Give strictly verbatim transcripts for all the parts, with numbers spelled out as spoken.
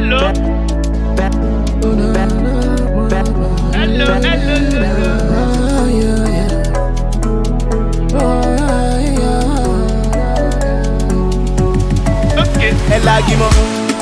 hello. Hello, hello. Okay. Elagimo.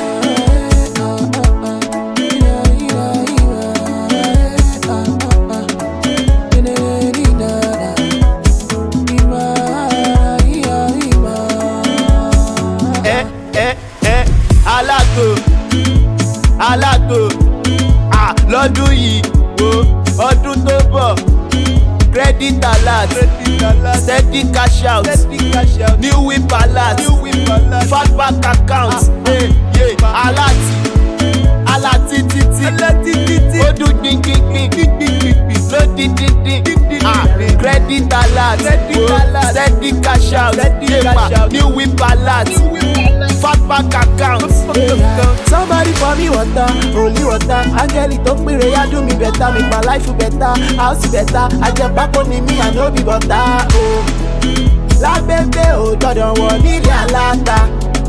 Alágbo, alágbo, ah lọ́dún yìí o ọdún tó bọ̀ credit alert steady cash out new whip alert fat back account alert alert títí ó dún gbìngbìngbìn ló dín dín dín ah credit alert steady cash out new whip alert. Fat back account. Somebody pour me water, holy water. Angeli talk me reya do me better, make my life better, house better. I get back on me, I know be butter. Oh, la bebe oh, gbọ́dọ̀ wọ nílé aláta.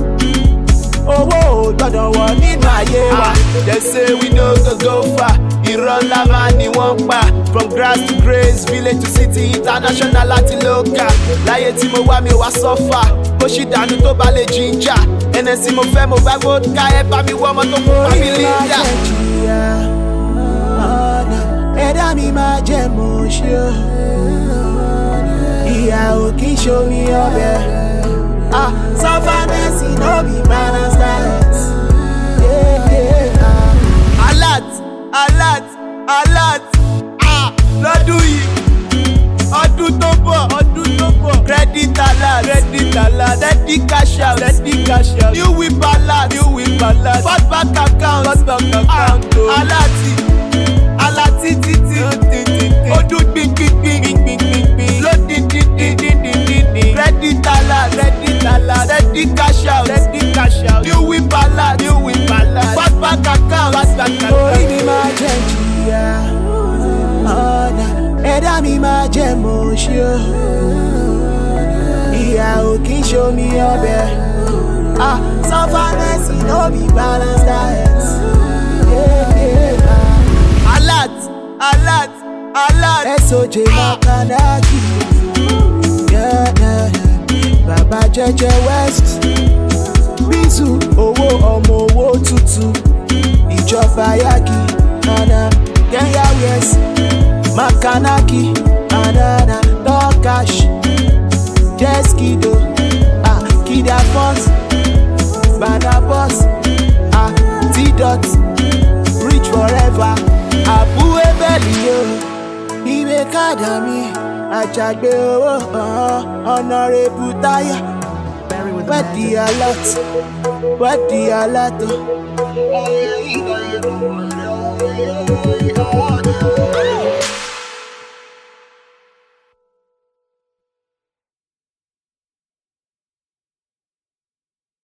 Owó gbọ́dọ̀ wọ nínú ayé wa. They say we no go go far. Irọ́ ńlá máa ni wọ́n pa. From grass to grace, village to city, international láti local. Láyé tí mo wá mi wá sọ́fà. Ó ṣì dànù tó bá lè jíjà. Ẹnẹsí mo fẹ́ mo bá vodka. Ẹ bá mi wọ́ ọmọ tó kún bá mi lídà. Ẹ̀dá mi máa jẹ́ mo ṣe o. Ìyàwó kì í ṣomi ọbẹ̀. Ah, sufferness no be balance diet. Yeah, yeah, ah. Alert, alert, alert. Ah, lọ́dún yìí. Ọdún tó bọ̀, ọdún tó bọ̀. Credit alert, credit alert. Steady cash out, steady cash out. New whip alert, new whip alert. Fat back account, fat back account. Ah, alert, alert títí. Ọdún gbìngbìngbìn, ló dín dín dín dín dín dín. Credit alert, credit alert. Steady cash out, steady cash out. New whip alert, new whip alert. Fat back account, fat back account. Orí mi máa jẹ́ jìyà, ọ̀nà ẹ̀dá mi máa jẹ́ mo ṣe o. Ìyàwó kì í ṣomi ọbẹ̀. Ah, sufferness no be balance diet. Yeah, yeah, ah. Alert, alert, alert. S O J Makanaki. Yeah, yeah, yeah. Bàbá Jẹ́jẹ́ West. Bísú owó ọmọ owó tútù. Ìjọba Yagi. Nana Kenya West. Makanaki. Anana Tokash. Jeskido. Ah, Kida Fox. Banabos. Ah, T-Dot. Rich forever. Abu Ebeli yo. Ibe Kadami. Ajagbe owó. Honorable Tayo. Where the alert? Where the alert?